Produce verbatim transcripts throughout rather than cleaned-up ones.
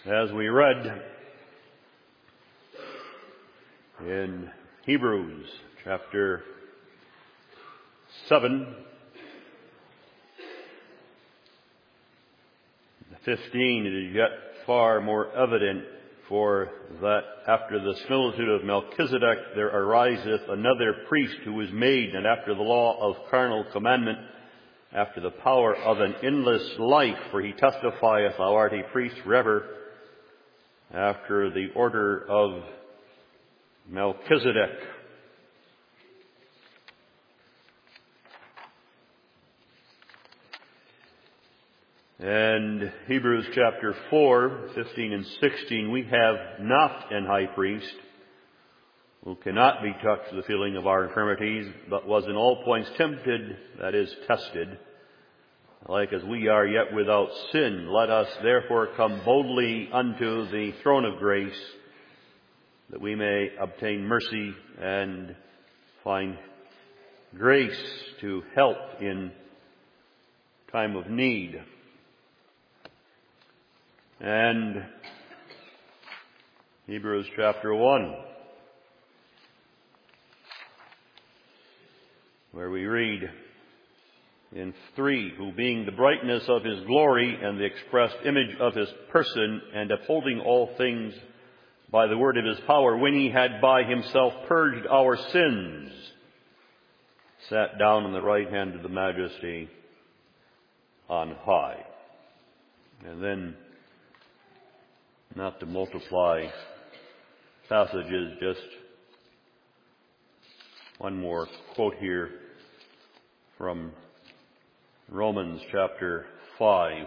As we read in Hebrews chapter seven, fifteen, it is yet far more evident for that after the similitude of Melchizedek there ariseth another priest who is made, and after the law of carnal commandment, after the power of an endless life, for he testifieth, thou art a priest forever, after the order of Melchizedek. And Hebrews chapter four, fifteen and sixteen, we have not an high priest who cannot be touched with the feeling of our infirmities, but was in all points tempted, that is, tested, like as we are, yet without sin. Let us therefore come boldly unto the throne of grace, that we may obtain mercy and find grace to help in time of need. And Hebrews chapter one, where we read in three, who being the brightness of his glory and the expressed image of his person, and upholding all things by the word of his power, when he had by himself purged our sins, sat down on the right hand of the majesty on high. And then, not to multiply passages, just one more quote here from Romans chapter five,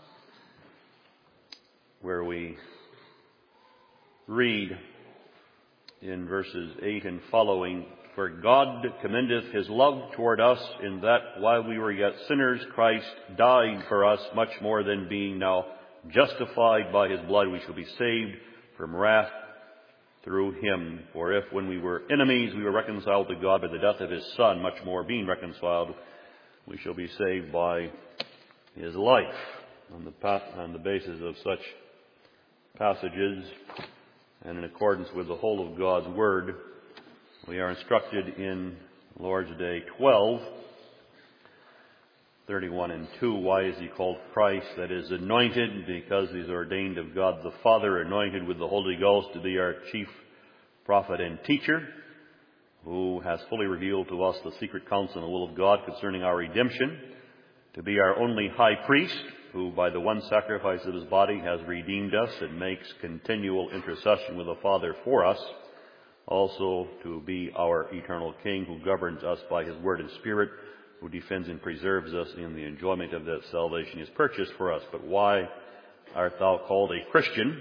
where we read in verses eight and following, for God commendeth his love toward us, in that while we were yet sinners, Christ died for us. Much more than being now justified by his blood, we shall be saved from wrath through him. For if when we were enemies we were reconciled to God by the death of his Son, much more being reconciled, we shall be saved by his life. On the, on the basis of such passages, and in accordance with the whole of God's Word, we are instructed in Lord's Day twelve, thirty-one and two, why is he called Christ? That is, anointed, because he is ordained of God the Father, anointed with the Holy Ghost to be our chief prophet and teacher, who has fully revealed to us the secret counsel and the will of God concerning our redemption, to be our only high priest, who by the one sacrifice of his body has redeemed us and makes continual intercession with the Father for us, also to be our eternal King, who governs us by his word and spirit, who defends and preserves us in the enjoyment of that salvation he has purchased for us. But why art thou called a Christian?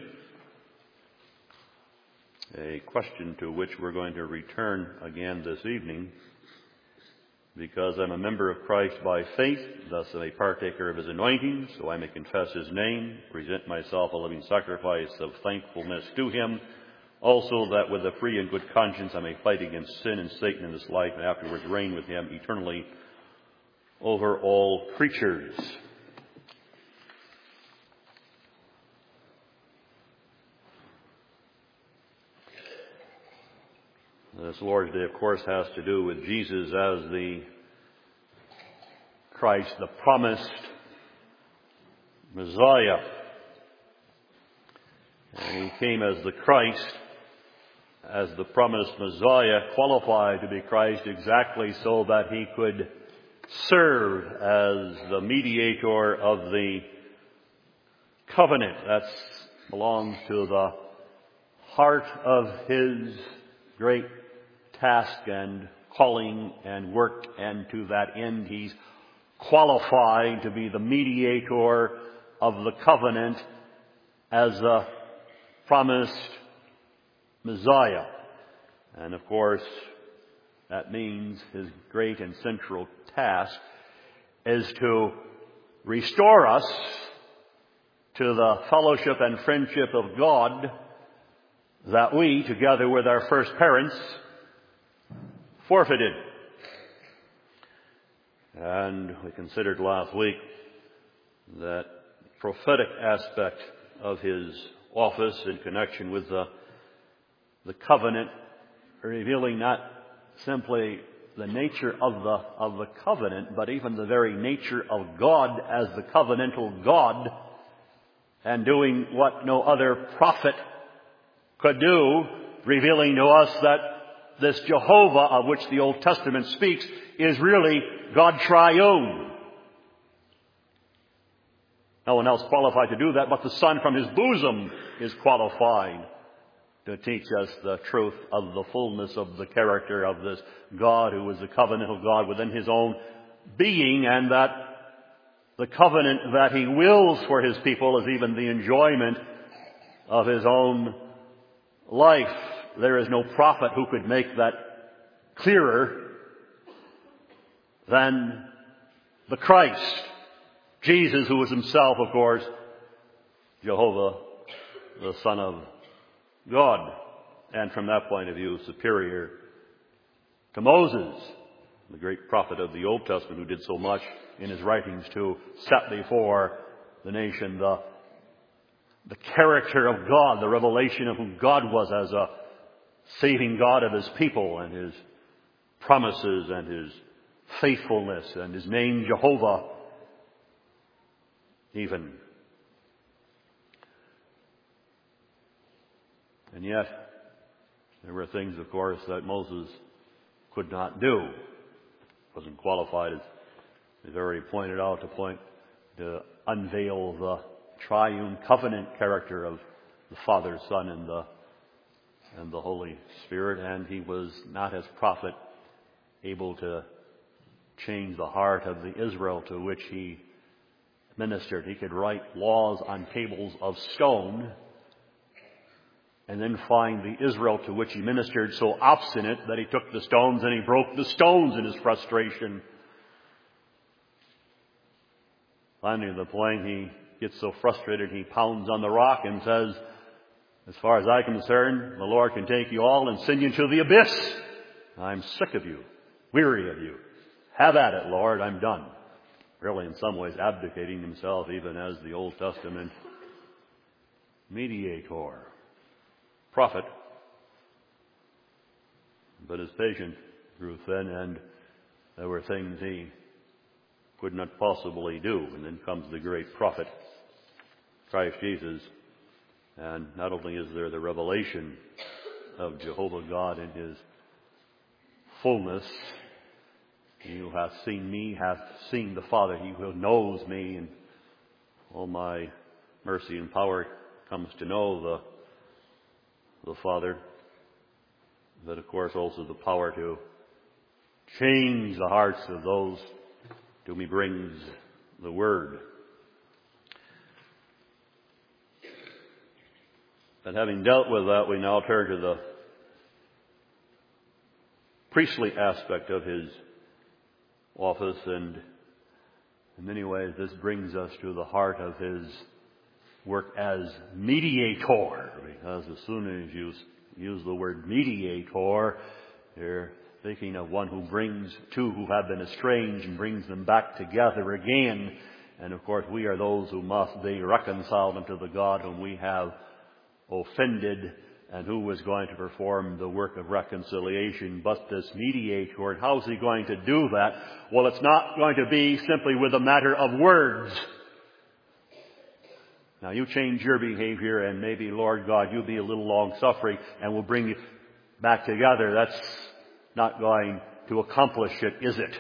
A question to which we're going to return again this evening. Because I'm a member of Christ by faith, thus am a partaker of his anointing, so I may confess his name, present myself a living sacrifice of thankfulness to him, also that with a free and good conscience I may fight against sin and Satan in this life, and afterwards reign with him eternally over all creatures. This Lord's Day, of course, has to do with Jesus as the Christ, the promised Messiah. And he came as the Christ, as the promised Messiah, qualified to be Christ exactly so that he could serve as the mediator of the covenant. That belongs to the heart of his great task and calling and work, and to that end he's qualified to be the mediator of the covenant as the promised Messiah. And of course, that means his great and central task is to restore us to the fellowship and friendship of God that we, together with our first parents, forfeited. And we considered last week that prophetic aspect of his office in connection with the, the covenant, revealing not simply the nature of the, of the covenant, but even the very nature of God as the covenantal God, and doing what no other prophet could do, revealing to us that this Jehovah of which the Old Testament speaks is really God triune. No one else qualified to do that, but the Son from His bosom is qualified to teach us the truth of the fullness of the character of this God who is the covenantal God within His own being, and that the covenant that He wills for His people is even the enjoyment of His own life. There is no prophet who could make that clearer than the Christ, Jesus, who is Himself, of course, Jehovah, the Son of God, and from that point of view, superior to Moses, the great prophet of the Old Testament, who did so much in his writings to set before the nation the, the character of God, the revelation of who God was as a saving God of His people, and His promises and His faithfulness and His name Jehovah even. And yet, there were things, of course, that Moses could not do. Wasn't qualified, as we've already pointed out, to point to unveil the triune covenant character of the Father, Son, and the and the Holy Spirit. And he was not, as prophet, able to change the heart of the Israel to which he ministered. He could write laws on tables of stone, and then find the Israel to which he ministered so obstinate that he took the stones and he broke the stones in his frustration. Finally, at the point he gets so frustrated, he pounds on the rock and says, "As far as I'm concerned, the Lord can take you all and send you into the abyss. I'm sick of you, weary of you. Have at it, Lord, I'm done." Really, in some ways, abdicating himself even as the Old Testament mediator, prophet. But his patience grew thin, and there were things he could not possibly do. And then comes the great prophet, Christ Jesus. And not only is there the revelation of Jehovah God in His fullness, "He who hath seen me hath seen the Father. He who knows me," and all my mercy and power comes to know the the Father. But of course also the power to change the hearts of those to whom He brings the Word. And having dealt with that, we now turn to the priestly aspect of His office, and in many ways this brings us to the heart of His work as mediator, because as soon as you use the word mediator, you're thinking of one who brings two who have been estranged and brings them back together again. And of course we are those who must be reconciled unto the God whom we have offended, and who is going to perform the work of reconciliation but this mediator. And how is He going to do that? Well, it's not going to be simply with a matter of words. Now, you change your behavior, and maybe, Lord God, you be a little long-suffering, and we'll bring you back together. That's not going to accomplish it, is it?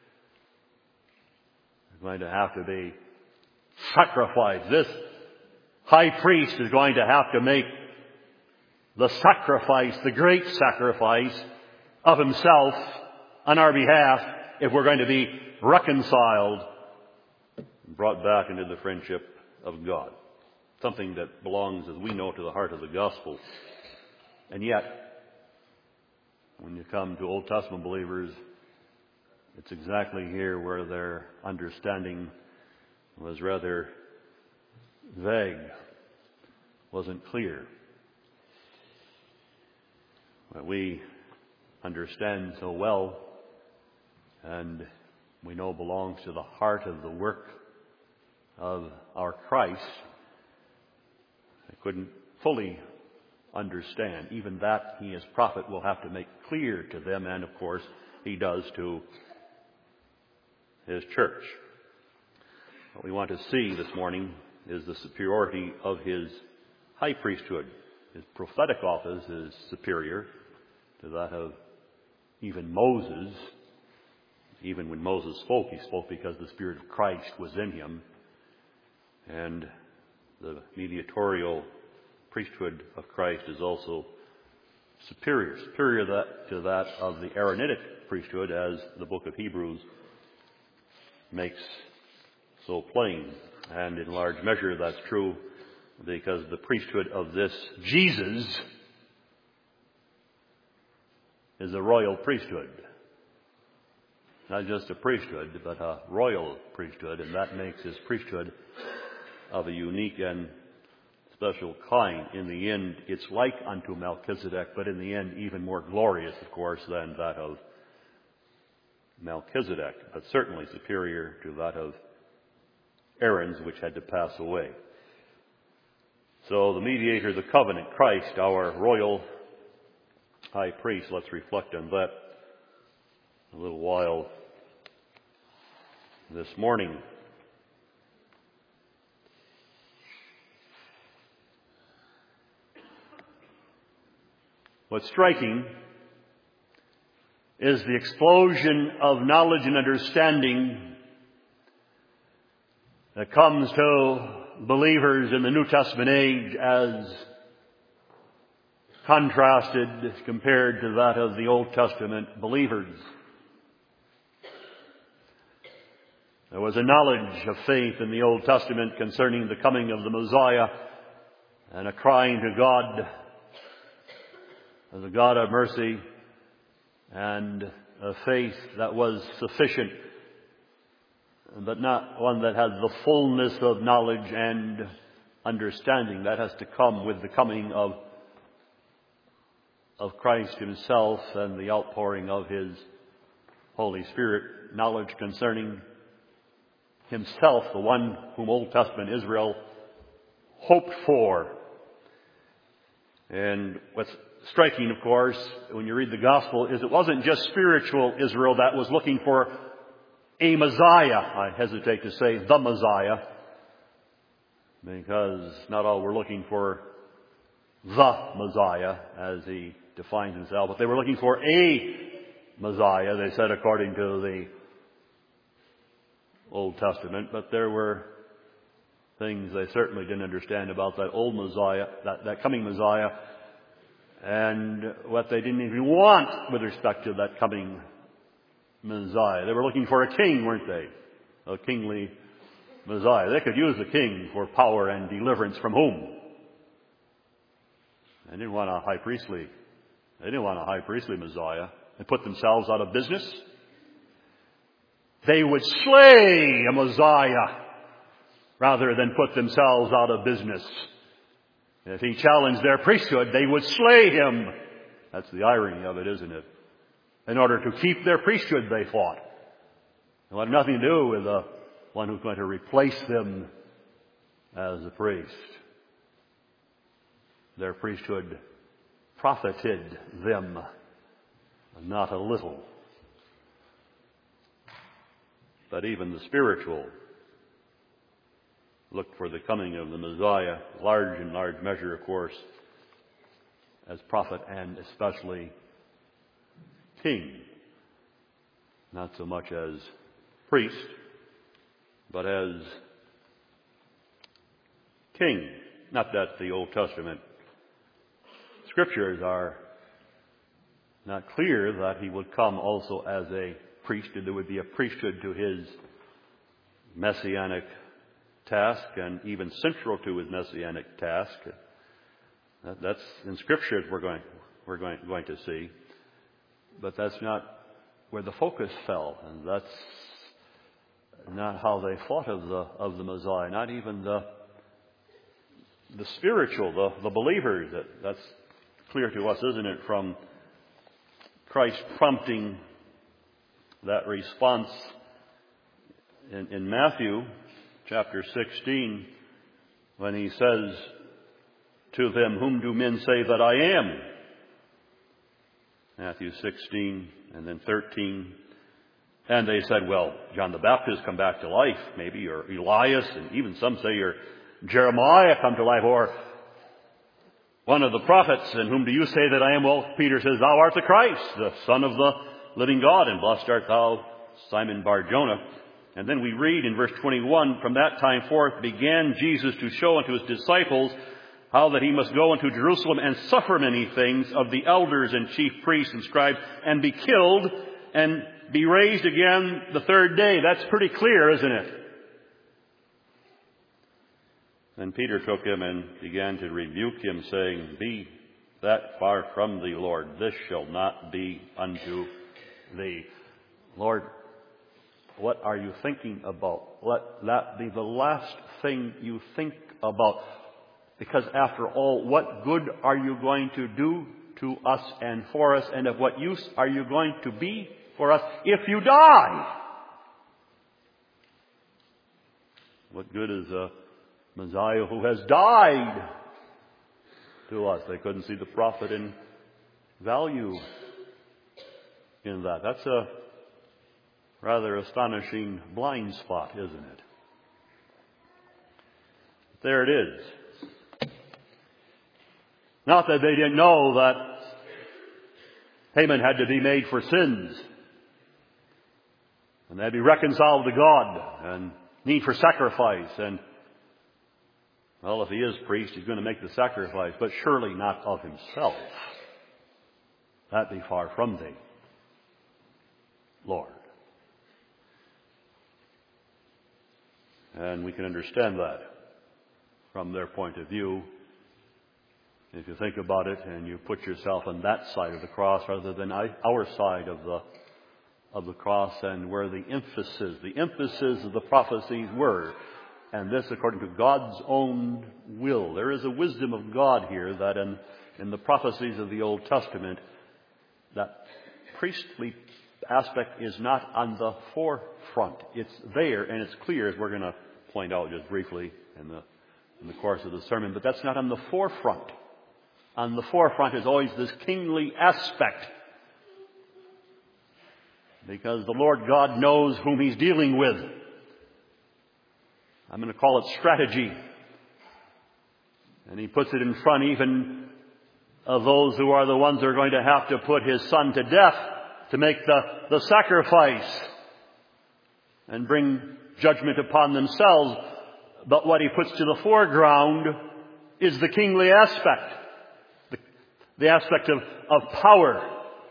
There's going to have to be sacrifice. This high priest is going to have to make the sacrifice, the great sacrifice of himself on our behalf, if we're going to be reconciled and brought back into the friendship of God. Something that belongs, as we know, to the heart of the gospel. And yet, when you come to Old Testament believers, it's exactly here where their understanding was rather vague, wasn't clear. What we understand so well, and we know belongs to the heart of the work of our Christ, I couldn't fully understand. Even that he as prophet will have to make clear to them, and of course he does to his church. What we want to see this morning is the superiority of his high priesthood. His prophetic office is superior to that of even Moses. Even when Moses spoke, he spoke because the Spirit of Christ was in him. And the mediatorial priesthood of Christ is also superior, superior that, to that of the Aaronitic priesthood, as the book of Hebrews makes so plain. And in large measure that's true because the priesthood of this Jesus is a royal priesthood. Not just a priesthood, but a royal priesthood, and that makes his priesthood of a unique and special kind. In the end, it's like unto Melchizedek, but in the end, even more glorious, of course, than that of Melchizedek, but certainly superior to that of Aaron's, which had to pass away. So the mediator of the covenant, Christ, our royal high priest, let's reflect on that a little while this morning. What's striking is the explosion of knowledge and understanding that comes to believers in the New Testament age as contrasted, compared to that of the Old Testament believers. There was a knowledge of faith in the Old Testament concerning the coming of the Messiah, and a crying to God as a God of mercy, and a faith that was sufficient, but not one that has the fullness of knowledge and understanding. That has to come with the coming of, of Christ himself and the outpouring of his Holy Spirit. Knowledge concerning himself, the one whom Old Testament Israel hoped for. And what's striking, of course, when you read the gospel, is it wasn't just spiritual Israel that was looking for a Messiah. I hesitate to say the Messiah, because not all were looking for the Messiah as he defines himself, but they were looking for a Messiah, they said, according to the Old Testament. But there were things they certainly didn't understand about that old Messiah, that, that coming Messiah, and what they didn't even want with respect to that coming Messiah. They were looking for a king, weren't they? A kingly Messiah. They could use the king for power and deliverance from whom? They didn't want a high priestly. They didn't want a high priestly Messiah. They put themselves out of business. They would slay a Messiah rather than put themselves out of business. If he challenged their priesthood, they would slay him. That's the irony of it, isn't it? In order to keep their priesthood, they fought. It had nothing to do with the one who's going to replace them as a priest. Their priesthood profited them not a little. But even the spiritual looked for the coming of the Messiah, large in large measure, of course, as prophet and especially king. Not so much as priest, but as king. Not that the Old Testament scriptures are not clear that he would come also as a priest, and there would be a priesthood to his messianic task, and even central to his messianic task. That, that's in scriptures we're going we're going going to see, but that's not where the focus fell, and that's not how they thought of the of the Messiah. Not even the the spiritual, the the believers. That that's clear to us, isn't it, from Christ prompting that response in, in Matthew chapter sixteen, when he says to them, whom do men say that I am? Matthew sixteen and then thirteen. And they said, well, John the Baptist come back to life, maybe, or Elias, and even some say you're Jeremiah come to life, or one of the prophets. And whom do you say that I am? Well, Peter says, thou art the Christ, the Son of the living God, and blessed art thou, Simon Bar-Jonah. And then we read in verse twenty-one, from that time forth began Jesus to show unto his disciples how that he must go into Jerusalem and suffer many things of the elders and chief priests and scribes, and be killed, and be raised again the third day. That's pretty clear, isn't it? Then Peter took him and began to rebuke him, saying, be that far from thee, Lord. This shall not be unto thee. Lord, what are you thinking about? Let that be the last thing you think about. Because after all, what good are you going to do to us and for us? And of what use are you going to be for us if you die? What good is a Messiah who has died to us? They couldn't see the profit and value in that. That's a rather astonishing blind spot, isn't it? There it is. Not that they didn't know that Haman had to be made for sins, and they had to be reconciled to God, and need for sacrifice, and well, if he is priest, he's going to make the sacrifice, but surely not of himself. That be far from thee, Lord. And we can understand that from their point of view. If you think about it and you put yourself on that side of the cross rather than our side of the of the cross, and where the emphasis, the emphasis of the prophecies were, and this according to God's own will. There is a wisdom of God here that in, in the prophecies of the Old Testament, that priestly aspect is not on the forefront. It's there and it's clear, as we're going to point out just briefly in the in the course of the sermon, but that's not on the forefront. On the forefront is always this kingly aspect, because the Lord God knows whom He's dealing with. I'm going to call it strategy. And He puts it in front even of those who are the ones who are going to have to put His Son to death to make the, the sacrifice and bring judgment upon themselves. But what He puts to the foreground is the kingly aspect, the, the aspect of, of power.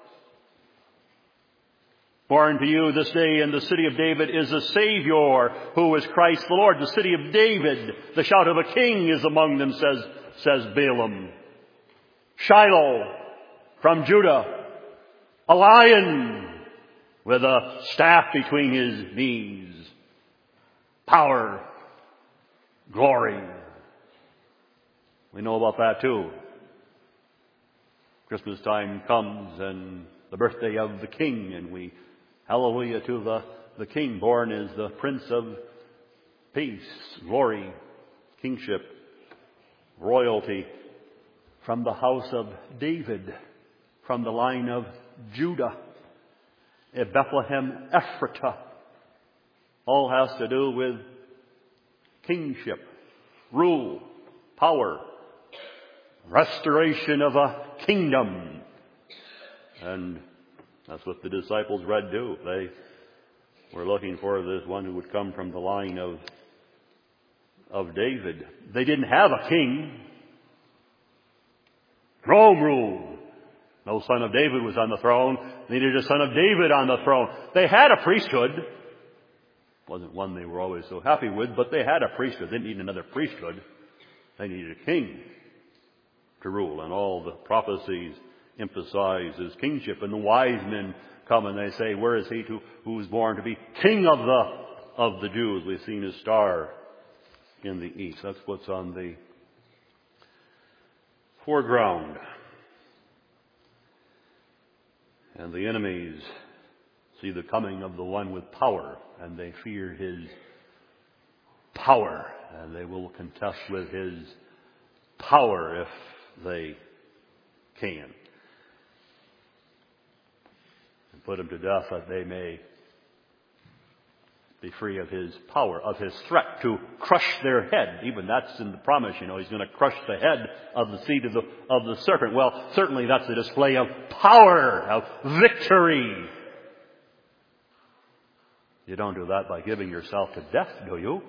Born to you this day in the city of David is a Savior, who is Christ the Lord. The city of David, the shout of a king is among them, says, says Balaam. Shiloh from Judah, a lion with a staff between his knees. Power, glory. We know about that too. Christmas time comes and the birthday of the King, and we hallelujah to the, the King. Born is the Prince of Peace, glory, kingship, royalty, from the house of David, from the line of Judah, a Bethlehem Ephratah. All has to do with kingship, rule, power, restoration of a kingdom. And that's what the disciples read too. They were looking for this one who would come from the line of, of David. They didn't have a king. Rome ruled. No son of David was on the throne. They needed a son of David on the throne. They had a priesthood. Wasn't one they were always so happy with, but they had a priesthood. They didn't need another priesthood. They needed a king to rule. And all the prophecies emphasize his kingship. And the wise men come and they say, where is he to, who was born to be king of the of the Jews? We've seen his star in the east. That's what's on the foreground. And the enemies see the coming of the one with power, and they fear his power, and they will contest with his power if they can. And put him to death that they may be free of his power, of his threat to crush their head. Even that's in the promise, you know, he's going to crush the head of the seed of the, of the serpent. Well, certainly that's a display of power, of victory. You don't do that by giving yourself to death, do you?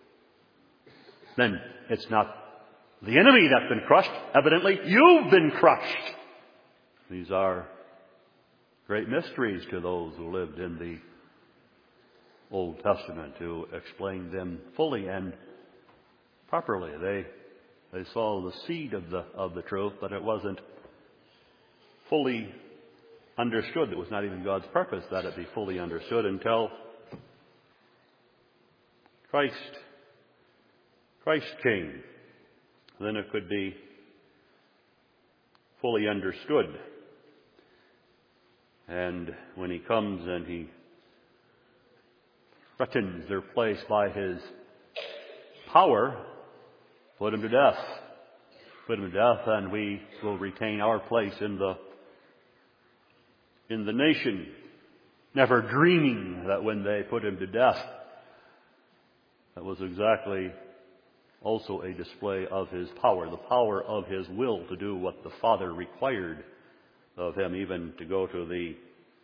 Then it's not the enemy that's been crushed. Evidently, you've been crushed. These are great mysteries to those who lived in the Old Testament, to explain them fully and properly. They they saw the seed of the of the truth, but it wasn't fully understood. It was not even God's purpose that it be fully understood until Christ Christ came. Then it could be fully understood. And when he comes and he threatens their place by his power, put him to death. Put him to death, and we will retain our place in the in the nation, never dreaming that when they put him to death, that was exactly also a display of his power, the power of his will to do what the Father required of him, even to go to the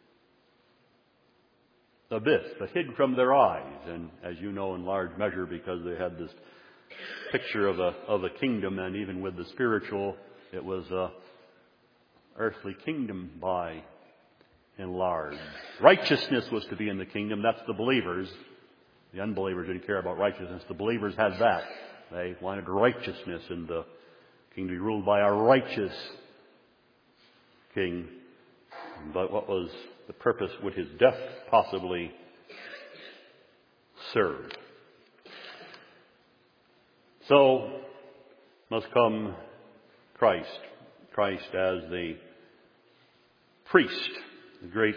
abyss, but hid from their eyes. And as you know, in large measure, because they had this picture of a of a kingdom, and even with the spiritual, it was a earthly kingdom by and large. Righteousness was to be in the kingdom. That's the believers. The unbelievers didn't care about righteousness. The believers had that. They wanted righteousness in the kingdom, to be ruled by a righteous king. But what was the purpose? Would his death possibly serve? So must come Christ. Christ as the priest, the great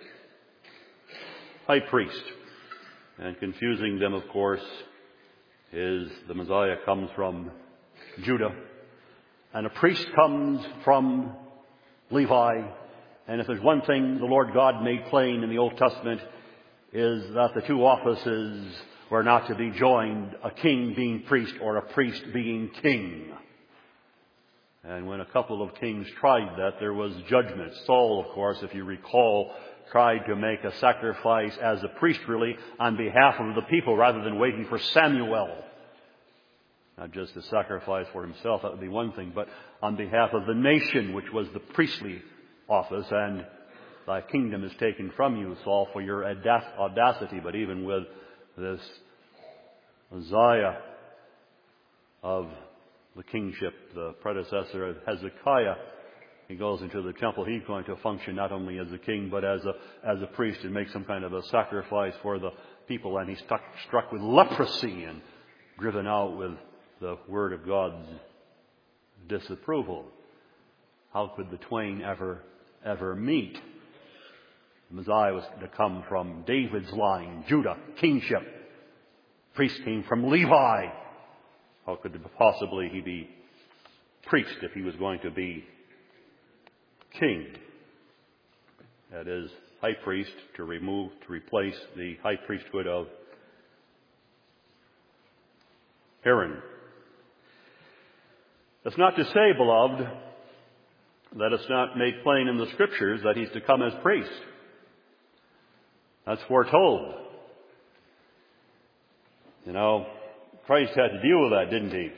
high priest. And confusing them, of course, is the Messiah comes from Judah, and a priest comes from Levi. And if there's one thing the Lord God made plain in the Old Testament, is that the two offices were not to be joined, a king being priest or a priest being king. And when a couple of kings tried that, there was judgment. Saul, of course, if you recall, tried to make a sacrifice as a priest, really, on behalf of the people, rather than waiting for Samuel. Not just a sacrifice for himself, that would be one thing, but on behalf of the nation, which was the priestly office. And thy kingdom is taken from you, Saul, for your audacity. But even with this Messiah of the kingship, the predecessor of Hezekiah, he goes into the temple. He's going to function not only as a king, but as a as a priest, and make some kind of a sacrifice for the people. And he's struck, struck with leprosy and driven out with the word of God's disapproval. How could the twain ever, ever meet? The Messiah was to come from David's line, Judah, kingship. Priest came from Levi. How could possibly he be priest if he was going to be king? That is, high priest, to remove, to replace the high priesthood of Aaron. That's not to say, beloved, that it's not made plain in the Scriptures that he's to come as priest. That's foretold. You know, Christ had to deal with that, didn't he?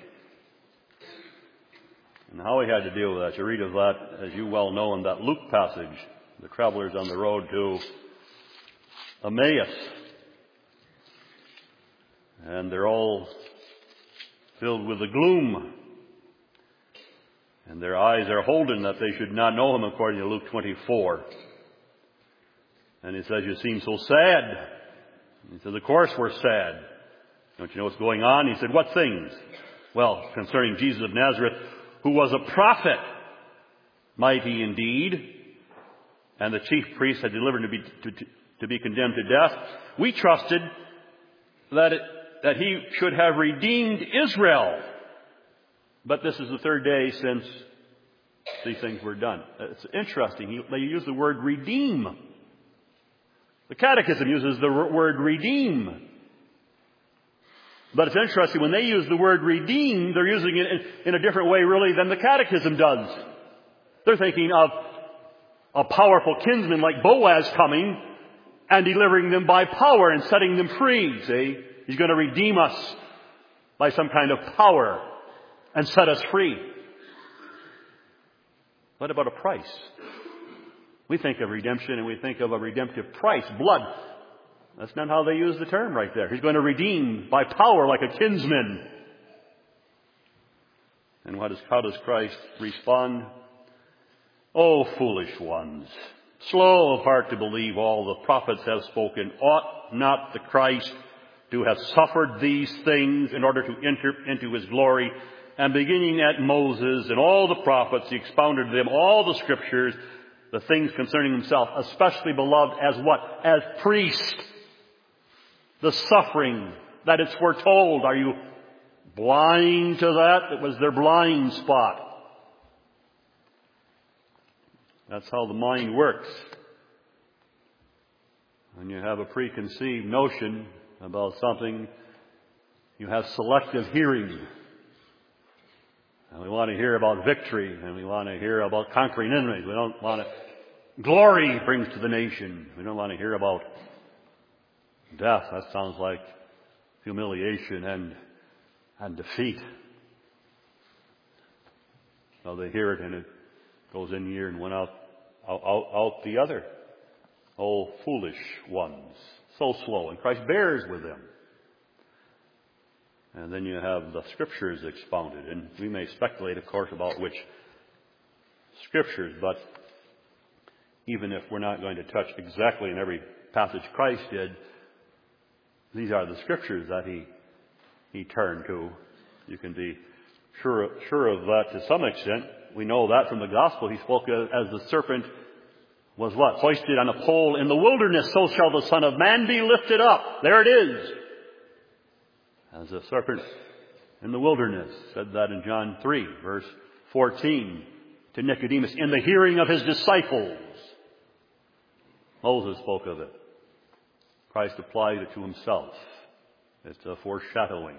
And how he had to deal with that, you read of that, as you well know, in that Luke passage, the travelers on the road to Emmaus. And they're all filled with the gloom. And their eyes are holden that they should not know him, according to Luke twenty-four. And he says, you seem so sad. He says, of course we're sad. Don't you know what's going on? He said, what things? Well, concerning Jesus of Nazareth, who was a prophet, mighty indeed, and the chief priests had delivered to be, to, to be condemned to death. We trusted that, it, that he should have redeemed Israel. But this is the third day since these things were done. It's interesting. They use the word redeem. The Catechism uses the word redeem. But it's interesting, when they use the word redeem, they're using it in a different way really than the Catechism does. They're thinking of a powerful kinsman like Boaz coming and delivering them by power and setting them free. See? He's going to redeem us by some kind of power and set us free. What about a price? We think of redemption and we think of a redemptive price, blood. That's not how they use the term right there. He's going to redeem by power like a kinsman. And what is, how does Christ respond? Oh, foolish ones, slow of heart to believe all the prophets have spoken. Ought not the Christ to have suffered these things in order to enter into his glory? And beginning at Moses and all the prophets, he expounded to them all the scriptures, the things concerning himself, especially beloved as what? As priest. The suffering that it's foretold. Are you blind to that? It was their blind spot. That's how the mind works. When you have a preconceived notion about something, you have selective hearing. And we want to hear about victory, and we want to hear about conquering enemies. We don't want to... Glory brings to the nation. We don't want to hear about death. That sounds like humiliation and, and defeat. So they hear it, and it goes in here and went out, out, out, out the other. Oh, foolish ones. So slow. And Christ bears with them. And then you have the Scriptures expounded. And we may speculate, of course, about which Scriptures, but even if we're not going to touch exactly in every passage Christ did, these are the Scriptures that he he turned to. You can be sure, sure of that to some extent. We know that from the Gospel. He spoke as the serpent was what? Hoisted on a pole in the wilderness, so shall the Son of Man be lifted up. There it is. As a serpent in the wilderness. Said that in John three, verse fourteen, to Nicodemus, in the hearing of his disciples. Moses spoke of it. Christ applied it to himself. It's a foreshadowing.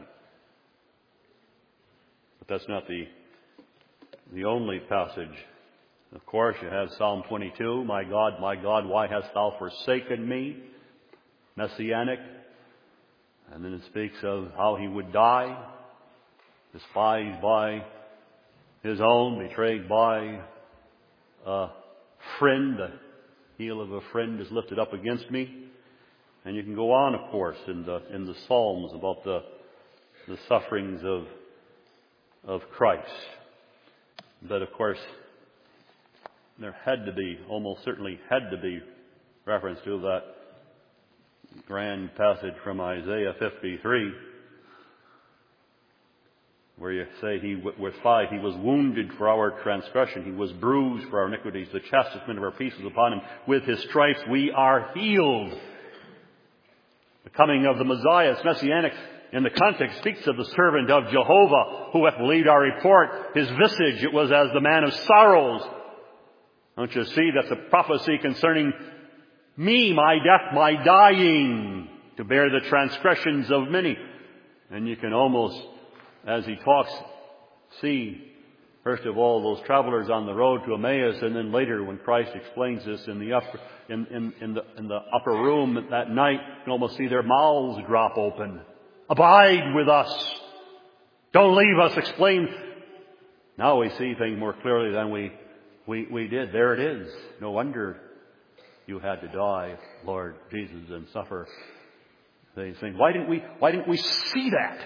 But that's not the, the only passage. Of course, you have Psalm twenty-two, my God, my God, why hast thou forsaken me? Messianic. And then it speaks of how he would die, despised by his own, betrayed by a friend. The heel of a friend is lifted up against me. And you can go on, of course, in the in the Psalms about the the sufferings of of Christ. But of course, there had to be, almost certainly had to be, reference to that grand passage from Isaiah fifty-three, where you say he was five, he was wounded for our transgression, he was bruised for our iniquities, the chastisement of our peace was upon him. With his stripes we are healed. The coming of the Messiah, it's messianic. In the context, speaks of the servant of Jehovah, who hath believed our report. His visage, it was as the man of sorrows. Don't you see? That's a prophecy concerning me, my death, my dying, to bear the transgressions of many. And you can almost, as he talks, see, first of all, those travelers on the road to Emmaus, and then later when Christ explains this in the upper, in, in, in, the, in the upper room that night, you can almost see their mouths drop open. Abide with us. Don't leave us. Explain. Now we see things more clearly than we, we, we did. There it is. No wonder you had to die, Lord Jesus, and suffer these things. Why didn't we, why didn't we see that?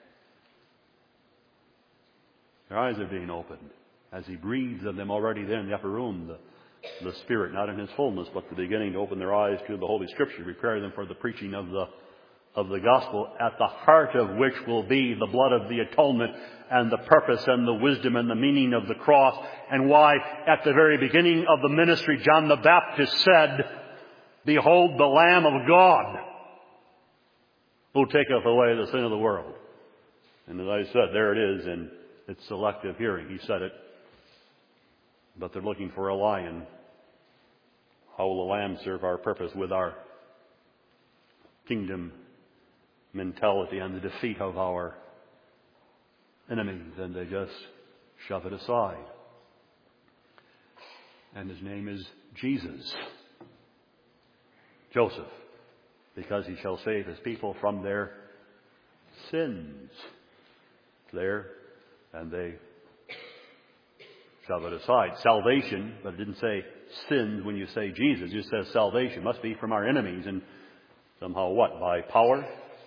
Their eyes are being opened as he breathes of them already there in the upper room, the, the Spirit, not in his fullness, but the beginning to open their eyes to the Holy Scripture, prepare them for the preaching of the of the gospel, at the heart of which will be the blood of the atonement and the purpose and the wisdom and the meaning of the cross, and why at the very beginning of the ministry John the Baptist said, behold the Lamb of God who taketh away the sin of the world. And as I said, there it is in It's selective hearing. He said it. But they're looking for a lion. How will the lamb serve our purpose with our kingdom mentality and the defeat of our enemies? And they just shove it aside. And his name is Jesus. Joseph, because he shall save his people from their sins. There, and they shove it aside. Salvation, but it didn't say sins when you say Jesus. It just says salvation must be from our enemies. And somehow what? By power?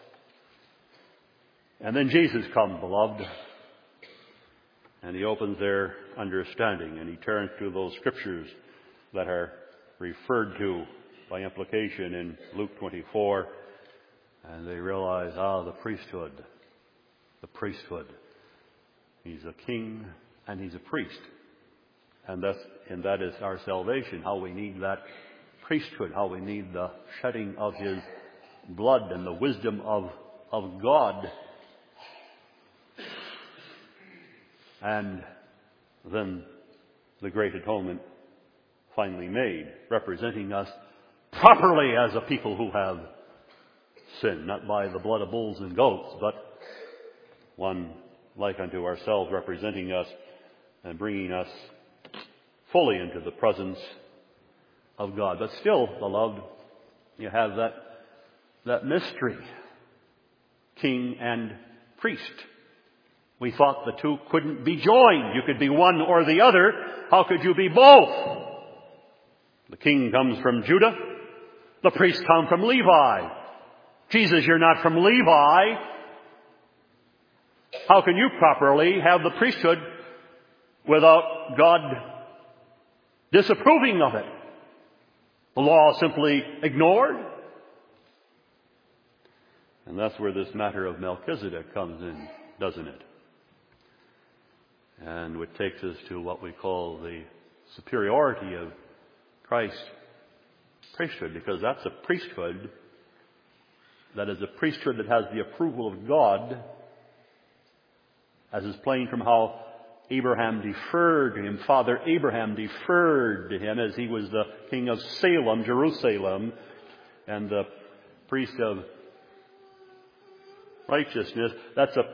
And then Jesus comes, beloved. And he opens their understanding. And he turns to those scriptures that are referred to by implication in Luke twenty-four. And they realize, ah, the priesthood. The priesthood. He's a king and he's a priest. And that's, and that is our salvation. How we need that priesthood. How we need the shedding of his blood and the wisdom of, of God. And then the great atonement finally made, representing us properly as a people who have sinned, not by the blood of bulls and goats, but one like unto ourselves, representing us and bringing us fully into the presence of God. But still, beloved, you have that, that mystery, king and priest. We thought the two couldn't be joined. You could be one or the other. How could you be both? The king comes from Judah. The priest comes from Levi. Jesus, you're not from Levi. How can you properly have the priesthood without God disapproving of it? The law simply ignored. And that's where this matter of Melchizedek comes in, doesn't it? And which takes us to what we call the superiority of Christ's priesthood, because that's a priesthood that is a priesthood that has the approval of God, as is plain from how Abraham deferred to him. Father Abraham deferred to him as he was the king of Salem, Jerusalem, and the priest of righteousness. That's a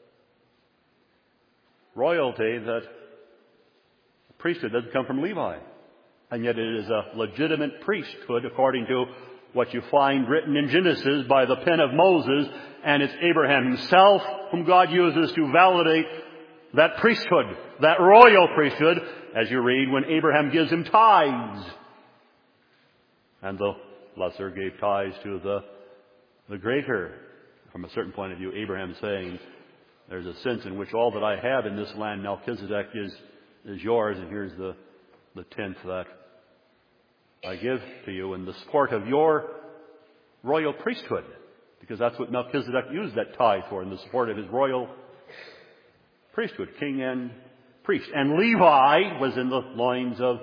royalty that priesthood doesn't come from Levi. And yet it is a legitimate priesthood according to what you find written in Genesis by the pen of Moses. And it's Abraham himself whom God uses to validate that priesthood, that royal priesthood, as you read when Abraham gives him tithes. And the lesser gave tithes to the, the greater. From a certain point of view, Abraham saying, there's a sense in which all that I have in this land, Melchizedek, is, is yours, and here's the, the tenth that I give to you in the support of your royal priesthood. Because that's what Melchizedek used that tithe for, in the support of his royal priesthood, king and priest. And Levi was in the loins of,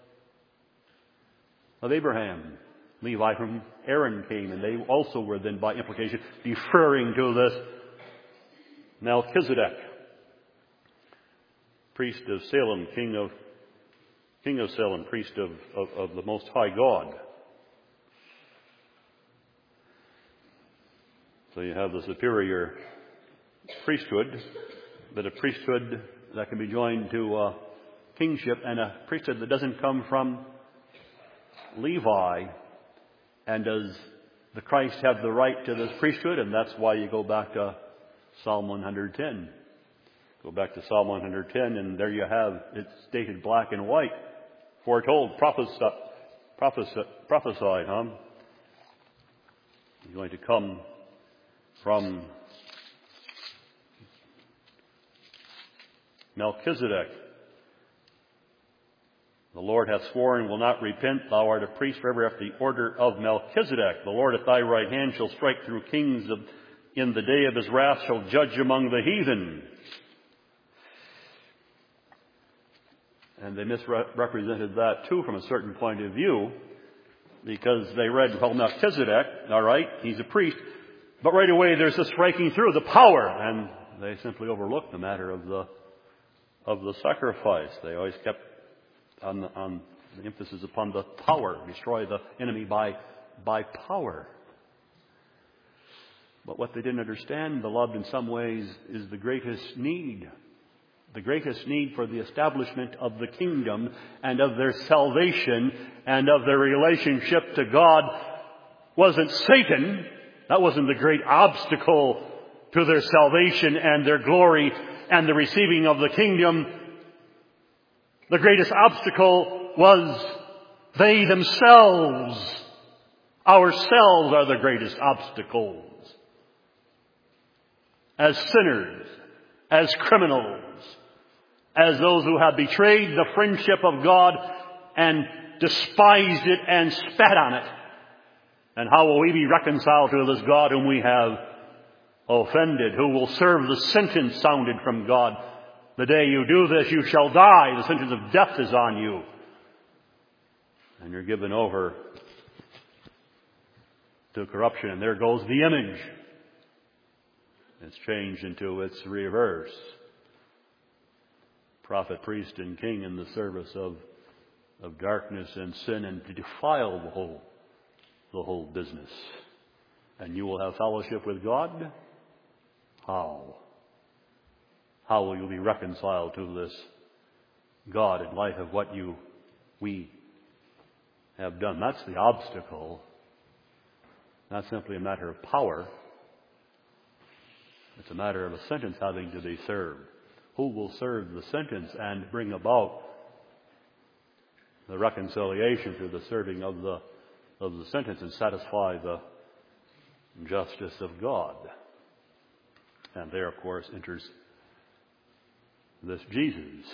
of Abraham. Levi from Aaron came, and they also were then, by implication, deferring to this Melchizedek, priest of Salem, king of king of Salem, priest of, of, of the Most High God. So you have the superior priesthood, but a priesthood that can be joined to uh, kingship, and a priesthood that doesn't come from Levi. And does the Christ have the right to this priesthood? And that's why you go back to Psalm one ten. Go back to Psalm one ten, and there you have it stated black and white, foretold, prophesied, prophesied, prophesied huh? He's going to come from Melchizedek. The Lord hath sworn, will not repent. Thou art a priest forever after the order of Melchizedek. The Lord at thy right hand shall strike through kings of, in the day of his wrath shall judge among the heathen. And they misrepresented that too from a certain point of view, because they read, well, Melchizedek, all right, he's a priest, but right away there's a striking through, the power, and they simply overlooked the matter of the of the sacrifice. They always kept on the, on the emphasis upon the power, destroy the enemy by, by power. But what they didn't understand, beloved, in some ways, is the greatest need. The greatest need for the establishment of the kingdom and of their salvation and of their relationship to God wasn't Satan. That wasn't the great obstacle to their salvation and their glory and the receiving of the kingdom. The greatest obstacle was they themselves. Ourselves are the greatest obstacles. As sinners, as criminals, as those who have betrayed the friendship of God and despised it and spat on it. And how will we be reconciled to this God whom we have offended, who will serve the sentence sounded from God? The day you do this, you shall die. The sentence of death is on you. And you're given over to corruption. And there goes the image. It's changed into its reverse. Prophet, priest, and king in the service of, of darkness and sin, and to defile the whole, the whole business. And you will have fellowship with God? How? How will you be reconciled to this God in light of what you, we have done? That's the obstacle. Not simply a matter of power. It's a matter of a sentence having to be served. Who will serve the sentence and bring about the reconciliation through the serving of the of the sentence and satisfy the justice of God? And there, of course, enters this Jesus,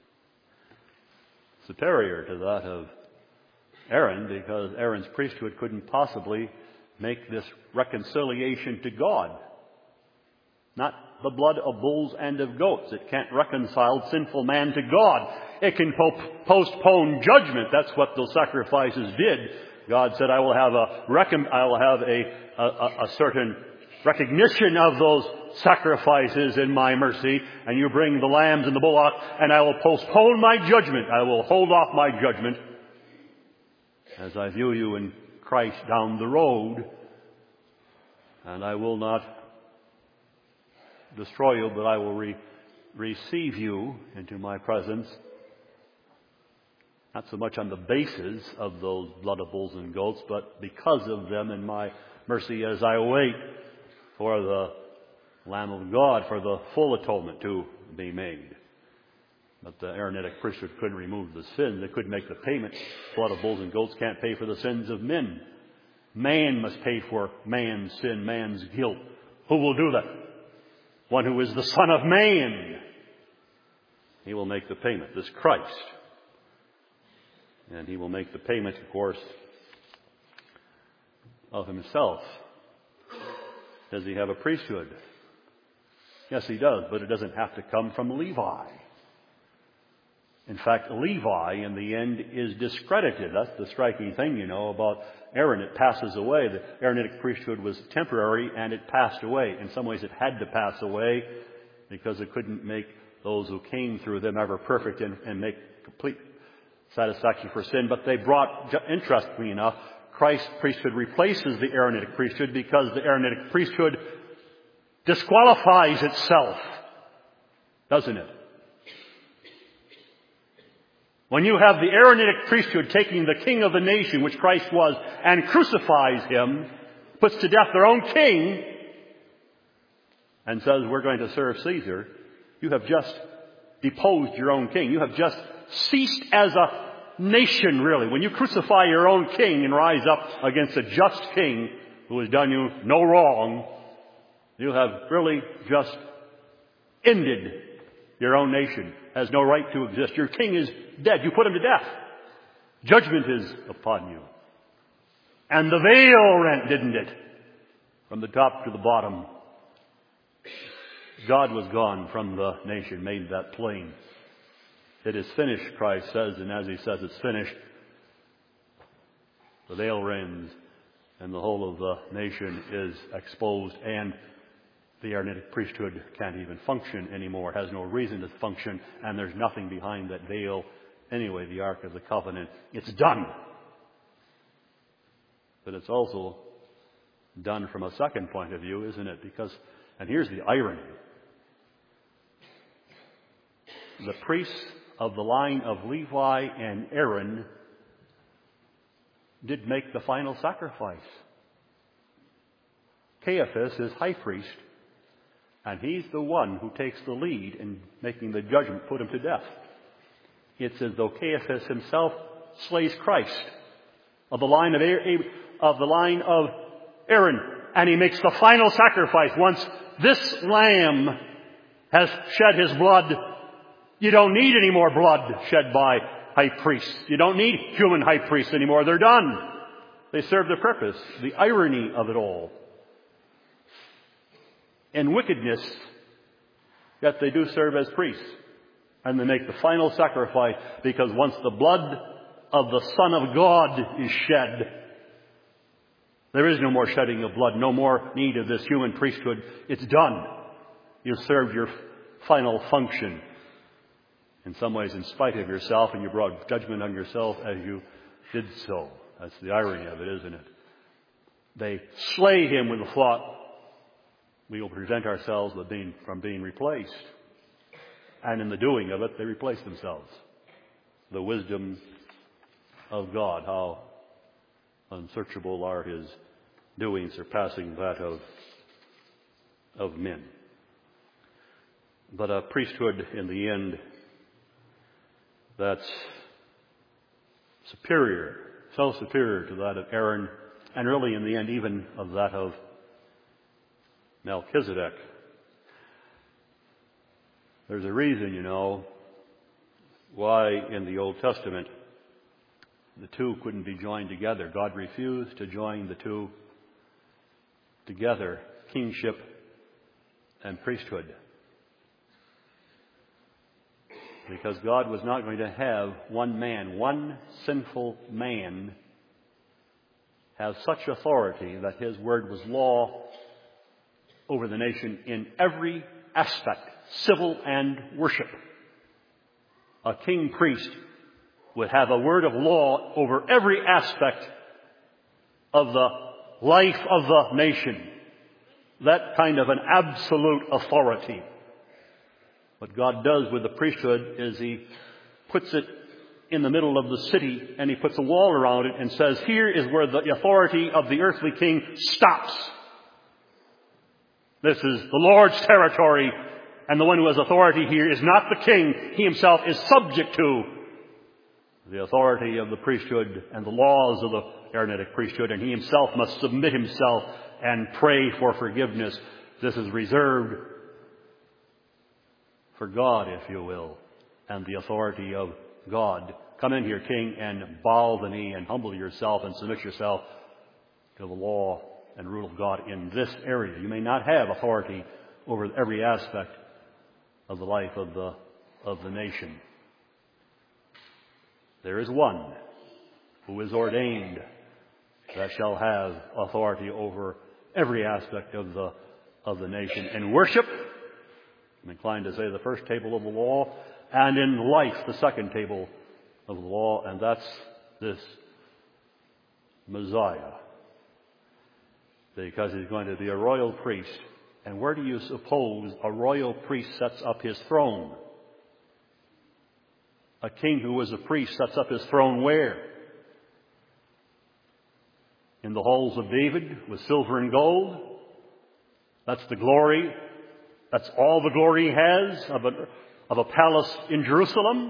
superior to that of Aaron, because Aaron's priesthood couldn't possibly make this reconciliation to God. Not the blood of bulls and of goats. It can't reconcile sinful man to God. It can po- postpone judgment. That's what those sacrifices did. God said, I will have a recon- I will have a, a, a certain recognition of those sacrifices in my mercy, and you bring the lambs and the bullock, and I will postpone my judgment. I will hold off my judgment as I view you in Christ down the road, and I will not destroy you, but I will re- receive you into my presence. Not so much on the basis of those blood of bulls and goats, but because of them in my mercy as I wait for the Lamb of God, for the full atonement to be made. But the Aaronitic priesthood couldn't remove the sin. They couldn't make the payment. Blood of bulls and goats can't pay for the sins of men. Man must pay for man's sin, man's guilt. Who will do that? One who is the Son of Man. He will make the payment, this Christ. And he will make the payment, of course, of himself. Does he have a priesthood? Yes, he does, but it doesn't have to come from Levi. In fact, Levi, in the end, is discredited. That's the striking thing, you know, about Aaron. It passes away. The Aaronitic priesthood was temporary, and it passed away. In some ways, it had to pass away because it couldn't make those who came through them ever perfect and, and make complete satisfaction for sin. But they brought, interestingly enough, Christ's priesthood replaces the Aaronitic priesthood because the Aaronitic priesthood disqualifies itself, doesn't it? When you have the Aaronitic priesthood taking the king of the nation, which Christ was, and crucifies him, puts to death their own king, and says, we're going to serve Caesar, you have just deposed your own king. You have just ceased as a nation, really. When you crucify your own king and rise up against a just king who has done you no wrong, you have really just ended your own nation. Has no right to exist. Your king is dead. You put him to death. Judgment is upon you. And the veil rent, didn't it? From the top to the bottom. God was gone from the nation, made that plain. It is finished, Christ says, and as he says it's finished, the veil rends and the whole of the nation is exposed. And The Aaronic priesthood can't even function anymore, has no reason to function, and there's nothing behind that veil. Anyway, the Ark of the Covenant, it's done. But it's also done from a second point of view, isn't it? Because, and here's the irony. The priests of the line of Levi and Aaron did make the final sacrifice. Caiaphas is high priest, and he's the one who takes the lead in making the judgment, put him to death. It's as though Caiaphas himself slays Christ of the line of, of the line of Aaron, and he makes the final sacrifice. Once this lamb has shed his blood, you don't need any more blood shed by high priests. You don't need human high priests anymore. They're done. They serve their purpose. The irony of it all. In wickedness, yet they do serve as priests. And they make the final sacrifice, because once the blood of the Son of God is shed, there is no more shedding of blood, no more need of this human priesthood. It's done. You've served your final function. In some ways, in spite of yourself, and you brought judgment on yourself as you did so. That's the irony of it, isn't it? They slay him with the thought, we will prevent ourselves with being, from being replaced. And in the doing of it, they replace themselves. The wisdom of God, how unsearchable are his doings, surpassing that of, of men. But a priesthood, in the end, that's superior, so superior to that of Aaron, and really in the end even of that of Melchizedek. There's a reason, you know, why in the Old Testament the two couldn't be joined together. God refused to join the two together, kingship and priesthood. Because God was not going to have one man, one sinful man, have such authority that his word was law over the nation in every aspect, civil and worship. A king priest would have a word of law over every aspect of the life of the nation. That kind of an absolute authority. What God does with the priesthood is he puts it in the middle of the city, and he puts a wall around it and says, here is where the authority of the earthly king stops. This is the Lord's territory, and the one who has authority here is not the king. He himself is subject to the authority of the priesthood and the laws of the Aaronic priesthood, and he himself must submit himself and pray for forgiveness. This is reserved for God, if you will, and the authority of God. Come in here, king, and bow the knee and humble yourself and submit yourself to the law and rule of God in this area. You may not have authority over every aspect of the life of the, of the nation. There is one who is ordained that shall have authority over every aspect of the, of the nation. In worship, I'm inclined to say the first table of the law, and in life, the second table of the law, and that's this Messiah. Because he's going to be a royal priest. And where do you suppose a royal priest sets up his throne? A king who is a priest sets up his throne where? In the halls of David with silver and gold. That's the glory. That's all the glory he has of a, of a palace in Jerusalem.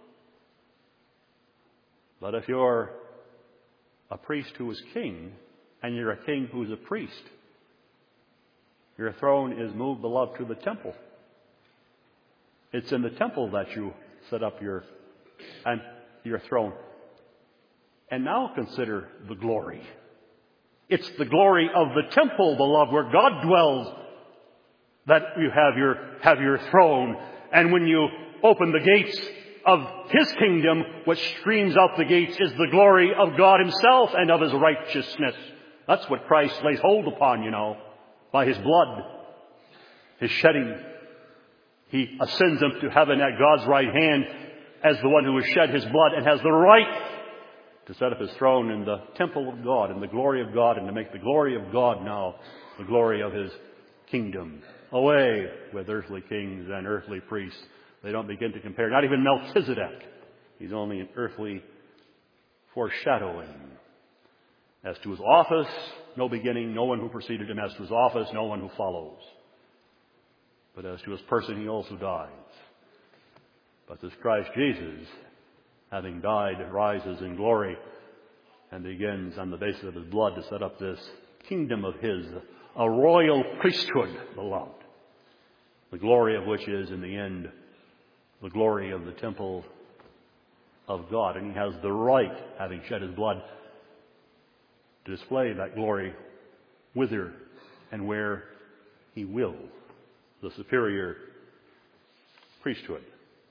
But if you're a priest who is king, and you're a king who's a priest, your throne is moved, beloved, to the temple. It's in the temple that you set up your, and your throne. And now consider the glory. It's the glory of the temple, beloved, where God dwells, that you have your, have your throne. And when you open the gates of his kingdom, what streams out the gates is the glory of God himself and of his righteousness. That's what Christ lays hold upon, you know, by his blood. his shedding. He ascends up to heaven at God's right hand as the one who has shed his blood and has the right to set up his throne in the temple of God, in the glory of God, and to make the glory of God now the glory of his kingdom. Away with earthly kings and earthly priests. They don't begin to compare. Not even Melchizedek. He's only an earthly foreshadowing. As to his office, no beginning, no one who preceded him. As to his office, no one who follows. But as to his person, he also dies. But this Christ Jesus, having died, rises in glory and begins on the basis of his blood to set up this kingdom of his, a royal priesthood, beloved, the glory of which is, in the end, the glory of the temple of God. And he has the right, having shed his blood, to display that glory whither and where he will, the superior priesthood.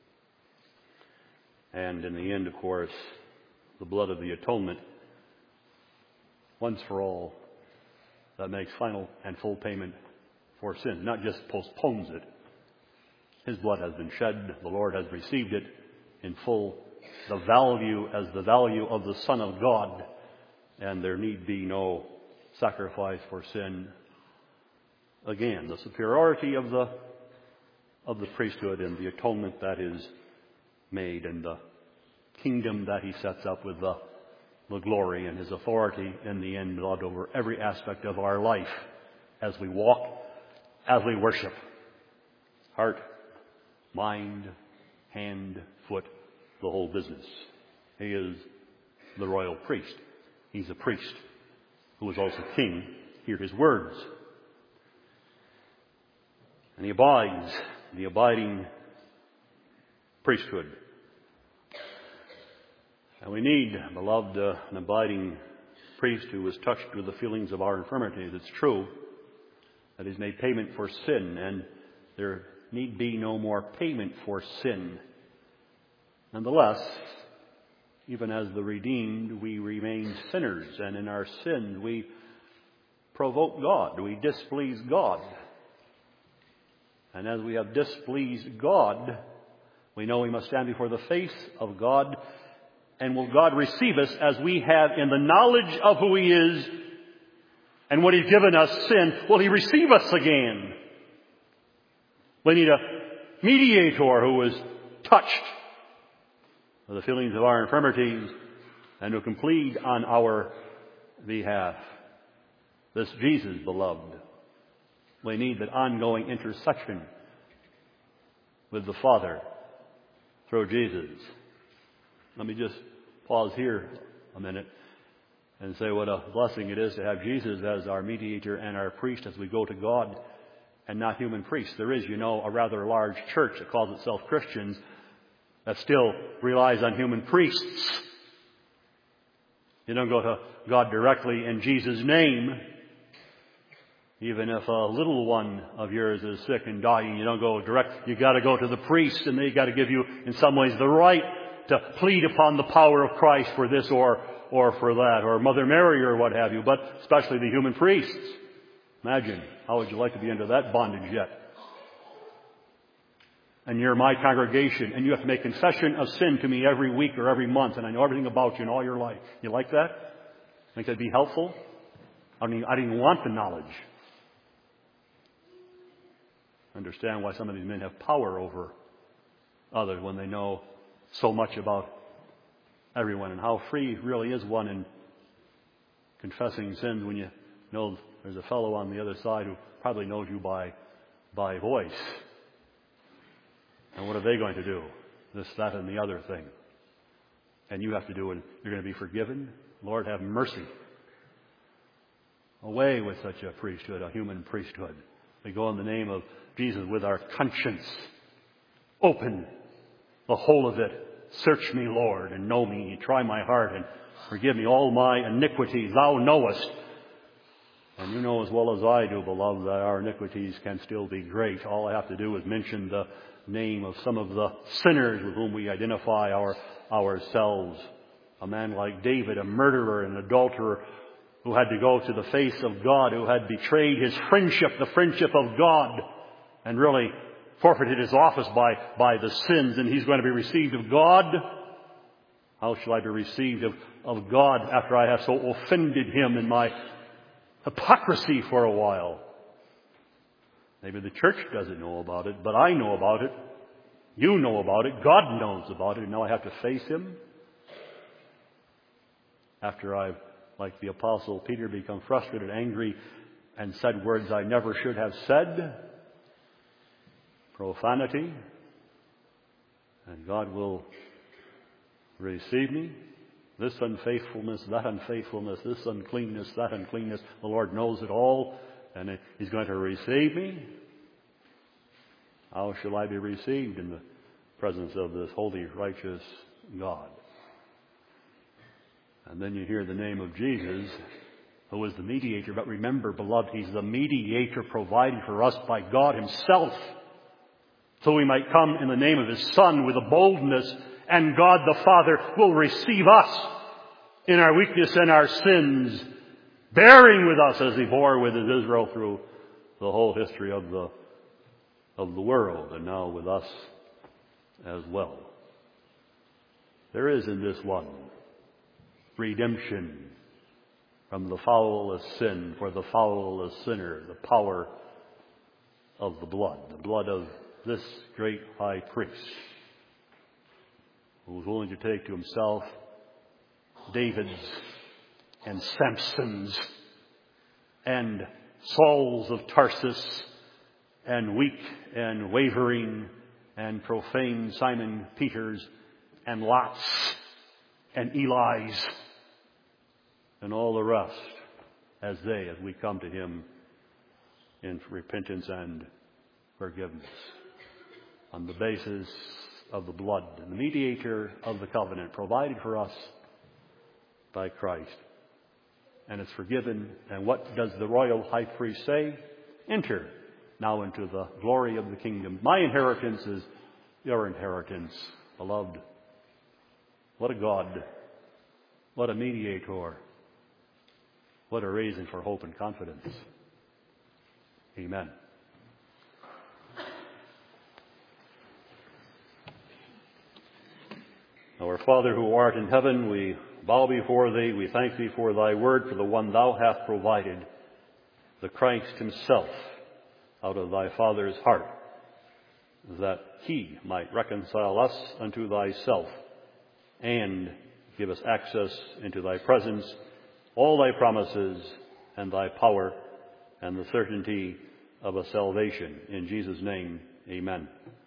And in the end, of course, the blood of the atonement, once for all, that makes final and full payment for sin, not just postpones it. His blood has been shed. The Lord has received it in full, the value as the value of the Son of God, and there need be no sacrifice for sin. Again, the superiority of the of the priesthood and the atonement that is made, and the kingdom that he sets up with the, the glory and his authority in the end, Lord, over every aspect of our life as we walk, as we worship. Heart, mind, hand, foot, the whole business. He is the royal priest. He's a priest who is also king. Hear his words. And he abides, the abiding priesthood. And we need, beloved, uh, an abiding priest who is touched with the feelings of our infirmities. It's true that he's made payment for sin, and there need be no more payment for sin. Nonetheless, even as the redeemed, we remain sinners, and in our sin we provoke God, we displease God. And as we have displeased God, we know we must stand before the face of God. And will God receive us as we have in the knowledge of who he is and what he's given us, sin? Will he receive us again? We need a mediator who is touched with the feelings of our infirmities and who can plead on our behalf. This Jesus, beloved. We need that ongoing intercession with the Father through Jesus. Let me just pause here a minute and say what a blessing it is to have Jesus as our mediator and our priest as we go to God, and not human priests. There is, you know, a rather large church that calls itself Christians that still relies on human priests. You don't go to God directly in Jesus' name. Even if a little one of yours is sick and dying, you don't go direct. You got to go to the priest, and they got to give you, in some ways, the right to plead upon the power of Christ for this or or for that, or Mother Mary or what have you, but especially the human priests. Imagine, how would you like to be under that bondage yet? And you're my congregation, and you have to make confession of sin to me every week or every month, and I know everything about you and all your life. You like that? Think that'd be helpful? I don't even, I didn't even want the knowledge. Understand why some of these men have power over others when they know so much about everyone, and how free really is one in confessing sins when you know there's a fellow on the other side who probably knows you by by voice. And what are they going to do? This, that, and the other thing. And you have to do it. You're going to be forgiven. Lord, have mercy. Away with such a priesthood, a human priesthood. We go in the name of Jesus with our conscience open, the whole of it. Search me, Lord, and know me. Try my heart and forgive me all my iniquities. Thou knowest. And you know as well as I do, beloved, that our iniquities can still be great. All I have to do is mention the name of some of the sinners with whom we identify our ourselves. A man like David, a murderer and adulterer, who had to go to the face of God, who had betrayed his friendship, the friendship of God, and really forfeited his office by, by the sins, and he's going to be received of God. How shall I be received of, of God after I have so offended him in my hypocrisy for a while? Maybe the church doesn't know about it, but I know about it. You know about it. God knows about it. And now I have to face him. After I've, like the Apostle Peter, become frustrated, angry, and said words I never should have said. Profanity. And God will receive me. This unfaithfulness, that unfaithfulness, this uncleanness, that uncleanness. The Lord knows it all. And he's going to receive me. How shall I be received in the presence of this holy, righteous God? And then you hear the name of Jesus, who is the mediator. But remember, beloved, he's the mediator provided for us by God himself, so we might come in the name of his Son with a boldness, and God the Father will receive us in our weakness and our sins, bearing with us as he bore with his Israel through the whole history of the of the world, and now with us as well. There is in this one redemption from the foulest sin for the foulest sinner, the power of the blood, the blood of this great high priest, who was willing to take to himself David's and Samson's and Saul's of Tarsus and weak and wavering and profane Simon Peter's and Lot's and Eli's and all the rest as they, as we come to him in repentance and forgiveness on the basis of the blood and the mediator of the covenant provided for us by Christ. And it's forgiven. And what does the royal high priest say? Enter now into the glory of the kingdom. My inheritance is your inheritance, beloved. What a God. What a mediator. What a reason for hope and confidence. Amen. Our Father who art in heaven, we bow before thee. We thank thee for thy word, for the one thou hast provided, the Christ himself, out of thy Father's heart, that he might reconcile us unto thyself and give us access into thy presence, all thy promises and thy power and the certainty of a salvation. In Jesus' name, amen.